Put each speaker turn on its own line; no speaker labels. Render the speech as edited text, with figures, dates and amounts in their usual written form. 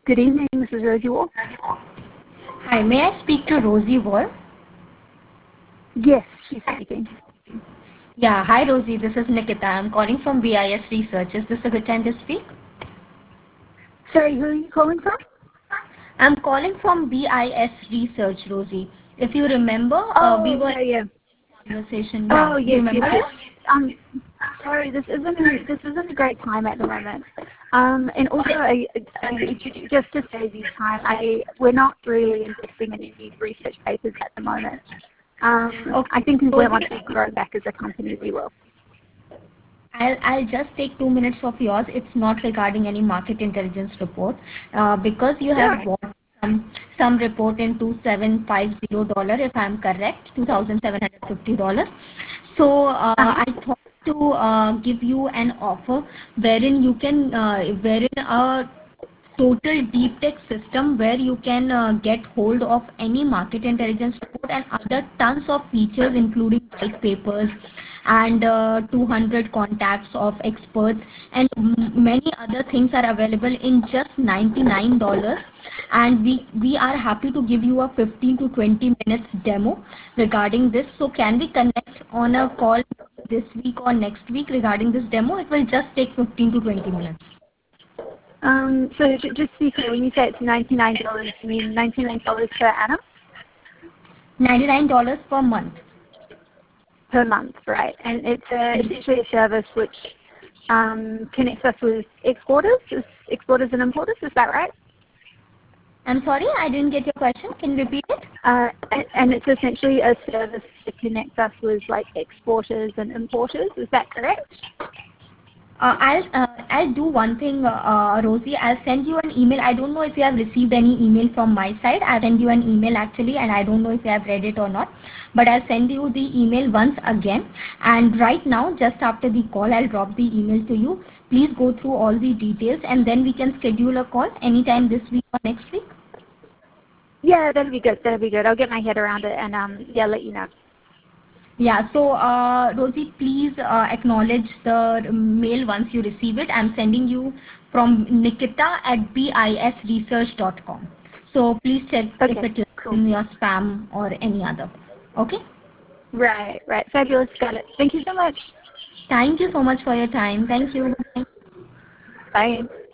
Good evening, this is Rosie Wall.
Hi, may I speak to Rosie Wall?
Yes, she's speaking.
Yeah, hi Rosie, this is Nikita. I'm calling from BIS Research. Is this a good time to speak?
Sorry, who are you calling from?
I'm calling from BIS Research, Rosie. If you remember, we were
yeah.
in a conversation. Yeah,
Oh,
do you
yes,
remember?
Sorry, this isn't a great time at the moment. And also, just to save you time, we're not really investing in any research papers at the moment.
Okay.
I think once we grow back as a company, we will.
I'll just take 2 minutes of yours. It's not regarding any market intelligence report. Because you have bought some report in $2,750, if I'm correct, $2,750. So I thought to give you an offer wherein you can, wherein a total deep tech system where you can get hold of any market intelligence report and other tons of features including white papers and 200 contacts of experts and many other things are available in just $99, and we are happy to give you a 15 to 20 minutes demo regarding this. So can we connect on a call this week or next week regarding this demo? It will just take 15 to 20 minutes.
So just to be clear, when you say it's $99, you mean $99 per annum?
$99 per month.
Per month, right? And it's essentially a service which connects us with exporters and importers. Is that right?
I'm sorry, I didn't get your question. Can you repeat it?
And it's essentially a service that connects us with like exporters and importers. Is that correct?
I'll do one thing, Rosie. I'll send you an email. I don't know if you have received any email from my side. I'll send you an email actually, and I don't know if you have read it or not. But I'll send you the email once again. And right now, just after the call, I'll drop the email to you. Please go through all the details, and then we can schedule a call anytime this week or next week.
Yeah, that'll be good. That'll be good. I'll get my head around it and let you know.
Yeah, so Rosie, please acknowledge the mail once you receive it. I'm sending you from nikita@bisresearch.com. So please check if it is in your spam or any other. Okay?
Right. Fabulous. Got it. Thank you so much.
Thank you so much for your time. Thank you.
Bye.